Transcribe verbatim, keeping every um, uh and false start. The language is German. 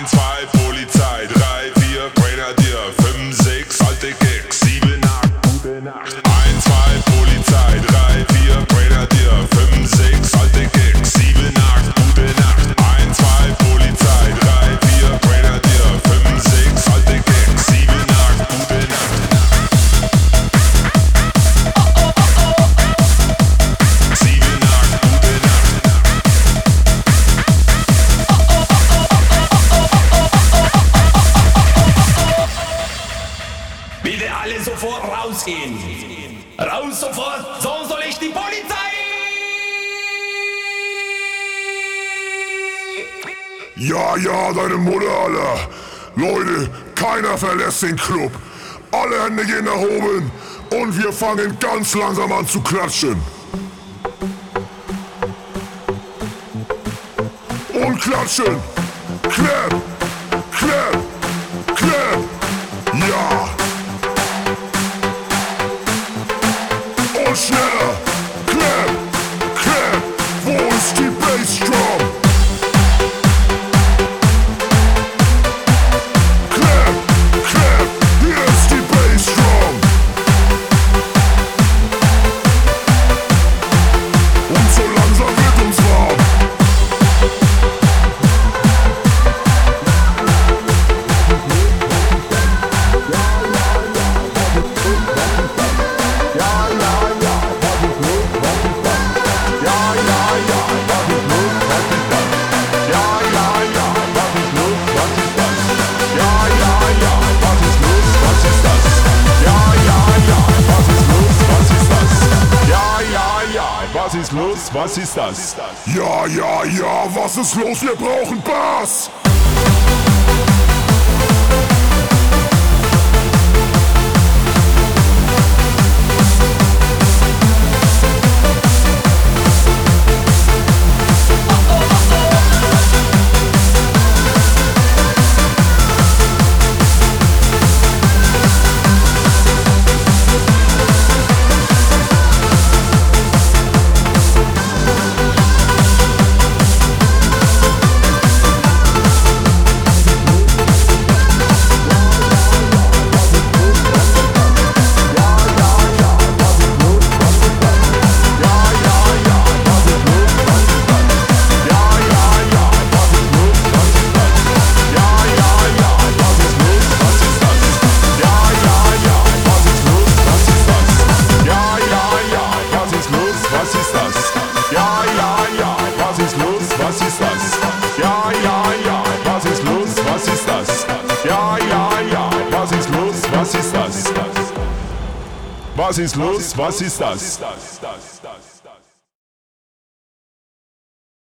eins, zwei, Polizei, drei, vier, Grenadier, fünf, sechs, alte Gags, sieben, acht, gute Nacht. eins, zwei, Polizei, drei, vier, Grenadier, fünf, sechs, alte Gags, sieben, acht, gute Nacht. eins, zwei, Polizei, drei, vier, Grenadier, fünf, sechs, alte Gags, sieben, acht, gute Nacht. Bitte alle sofort rausgehen. Raus sofort, sonst soll ich die Polizei. Ja, ja, deine Mutter, Alter. Leute, keiner verlässt den Club. Alle Hände gehen nach oben und wir fangen ganz langsam an zu klatschen. Und klatschen. Clap, clap, clap. Ja. Und schneller. Clap, clap. Wo ist die Bassdrum? Clap, clap. Hier ist die Bassdrum. Und so langsam wird uns warm. Was ist los? Was ist das? Ja, ja, ja, was ist los? Wir brauchen Bass! Was ist los? Was ist das?